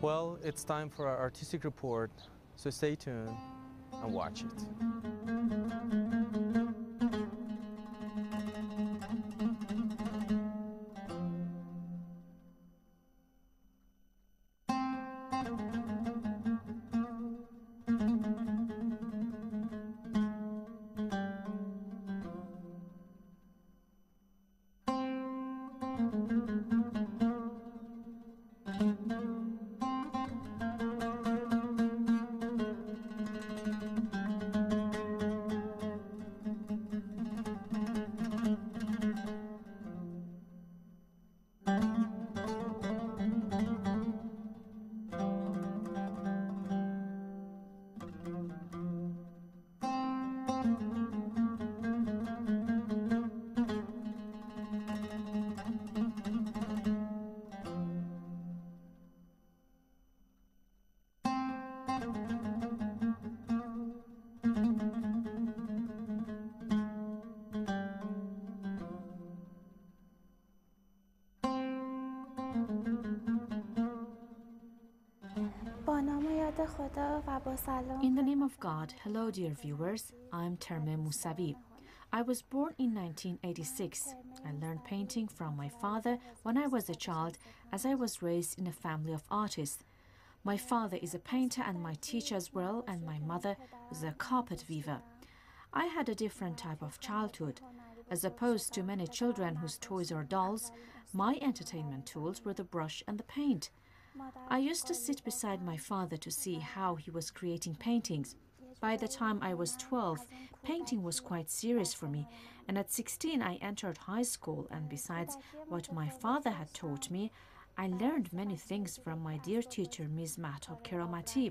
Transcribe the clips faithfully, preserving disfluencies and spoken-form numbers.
Well, it's time for our artistic report, so stay tuned and watch it. In the name of God, hello dear viewers, I'm Terme Mousavi. I was born in nineteen eighty-six. I learned painting from my father when I was a child, as I was raised in a family of artists. My father is a painter and my teacher as well, and my mother was a carpet weaver. I had a different type of childhood. As opposed to many children whose toys are dolls, my entertainment tools were the brush and the paint. I used to sit beside my father to see how he was creating paintings. By the time I was twelve, painting was quite serious for me, and at sixteen I entered high school, and besides what my father had taught me, I learned many things from my dear teacher, Miz Mahtab Keramati.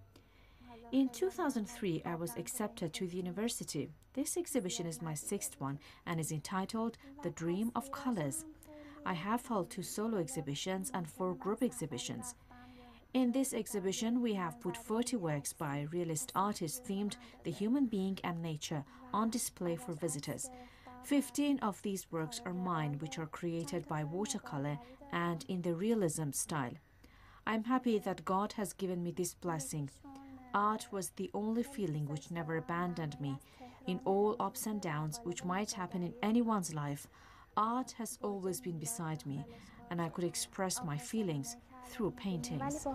In two thousand three, I was accepted to the university. This exhibition is my sixth one and is entitled The Dream of Colors. I have held two solo exhibitions and four group exhibitions. In this exhibition, we have put forty works by realist artists themed the human being and nature on display for visitors. Fifteen of these works are mine, which are created by watercolor and in the realism style. I'm happy that God has given me this blessing. Art was the only feeling which never abandoned me. In all ups and downs which might happen in anyone's life, art has always been beside me, and I could express my feelings through paintings.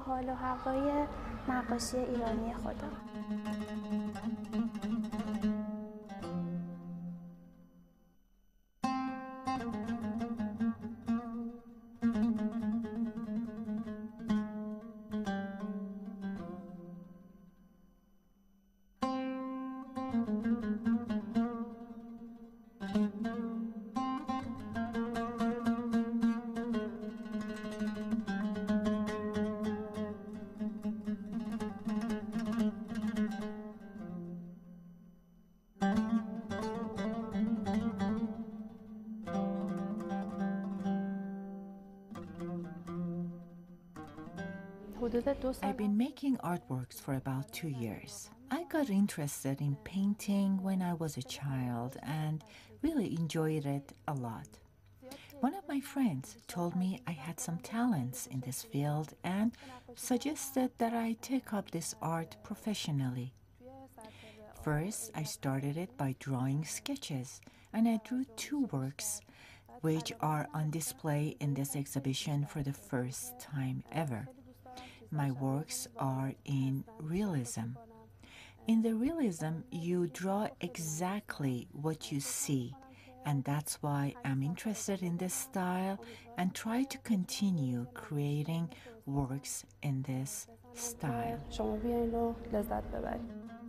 I've been making artworks for about two years. I got interested in painting when I was a child and really enjoyed it a lot. One of my friends told me I had some talents in this field and suggested that I take up this art professionally. First, I started it by drawing sketches, and I drew two works which are on display in this exhibition for the first time ever. My works are in realism. In the realism, you draw exactly what you see, and that's why I'm interested in this style and try to continue creating works in this style.